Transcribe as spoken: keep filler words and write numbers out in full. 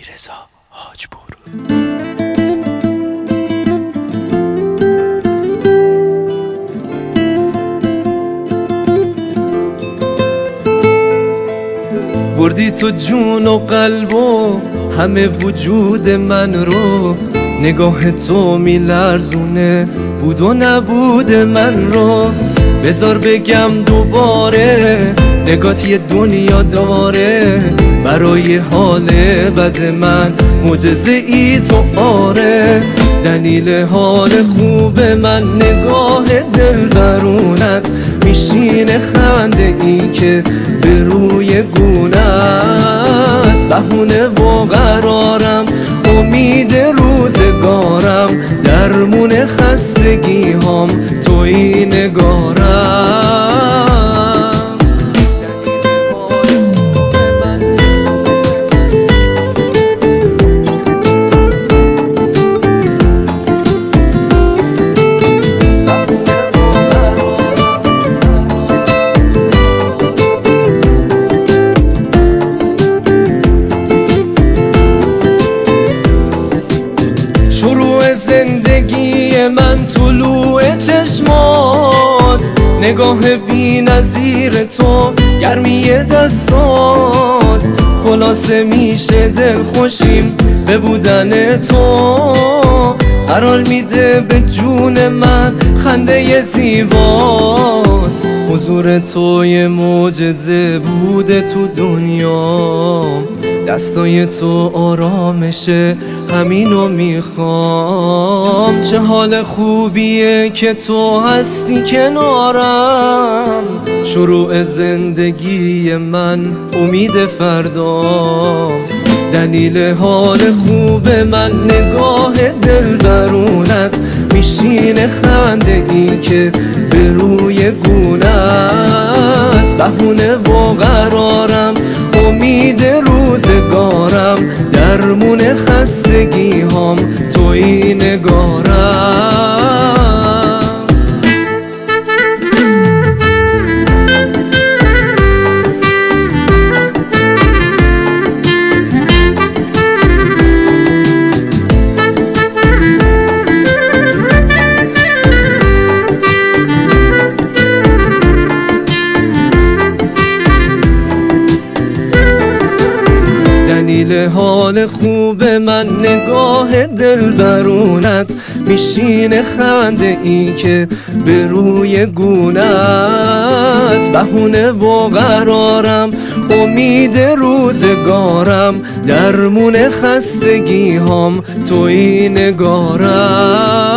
علیرضا حاجپور. بردی تو جون و قلب و همه وجود من رو، نگاه تو میلرزونه بود و نبود من رو. بذار بگم دوباره نگات یه دنیا داره، برای حال بد من معجزه ای تو آره. دلیل حال خوب من نگاه دلبرونت، میشینه خنده ای که به روی گونت. بهونه و قرارم امید روزگارم، درمون خستگی هام توی نگارم. شروع زندگی من طلوع چشمات، نگاه بی نظیر تو گرمی دستات. خلاصه میشه دل خوشیم به بودن تو، قرار میده به جون من خنده زیبات. حضور توی معجزه بوده تو دنیا، دستای تو آرامشه همینو میخوام. چه حال خوبیه که تو هستی کنارم، شروع زندگی من امید فردا. دلیل حال خوب من نگاه دلبرونت، میشینه خنده ای که به روی گونت. بهونه و قرارم امید روزگارم، درمون خستگی هام توی نگارم. دلیل حال خوب من نگاه دلبرونت، میشینه خنده ای که به روی گونت. بهونه و قرارم امید روزگارم، درمون خستگی هام توی نگارم.